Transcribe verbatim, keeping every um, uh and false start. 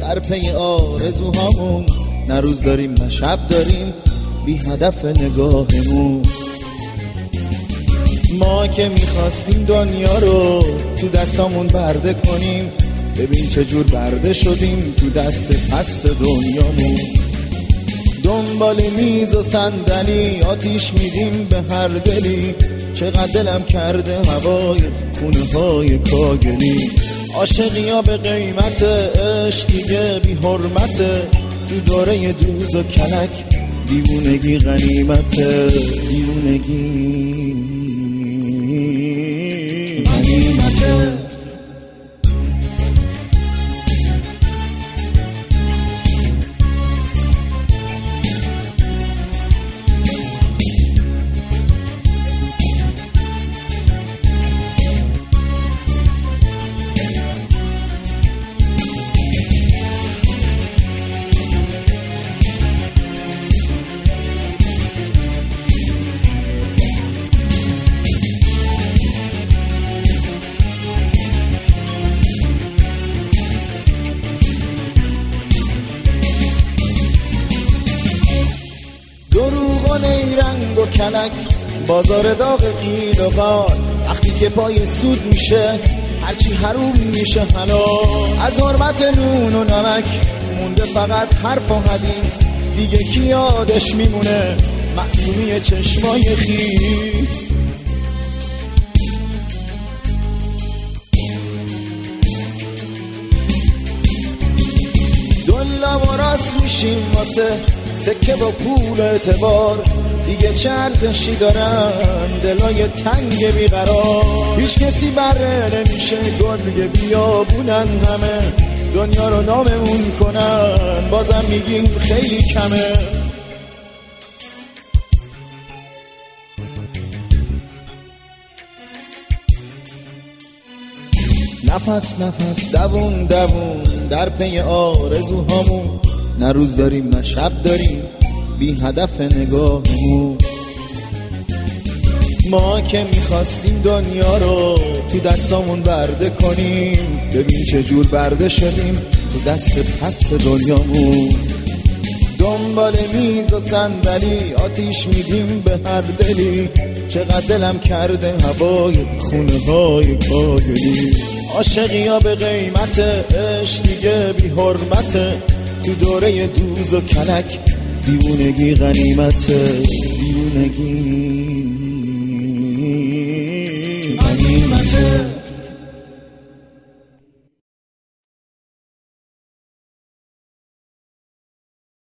در پی آرزوهامون، نه روز داریم نه شب داریم بی هدف نگاهمون. ما که میخواستیم دنیا رو تو دستامون برده کنیم، ببین چجور برده شدیم تو دست پست دنیامون. دنبال میز و صندلی آتیش میدیم به هر دلی، چقدر دلم کرده هوای خونه های کاگلی. عاشقی ها به قیمت عشق دیگه بی حرمته، تو دوره دوز و کلک دیوونگی غنیمته. دیوونگی غنیمته. رنگ و کلک بازار داغ قیل و قال، وقتی که پای سود میشه هرچی حروم میشه حلال. از حرمت نون و نمک مونده فقط حرف و حدیث، دیگه کی یادش میمونه معصومی چشمای خیس. دلا و راست میشیم واسه سکه با پول اعتبار، دیگه چه ارزشی دارن دلای تنگ بیقرار. هیچ کسی بره نمیشه گل بیابونن، همه دنیا رو ناممون کنن بازم میگیم خیلی کمه. نفس نفس دوون دوون در پی آرزوهامون، نه روز داریم نه شب داریم بی هدف نگاهمون. ما که میخواستیم دنیا رو تو دستامون برده کنیم، ببین چجور برده شدیم تو دست پست دنیامون. دنبال میز و صندلی آتیش میدیم به هر دلی، چقدر دلم کرده هوای خونه های کاگلی. عاشقی ها به قیمت عشق دیگه بی حرمته، تو دوره دوز و کلک دیوونگی غنیمته. دیوونگی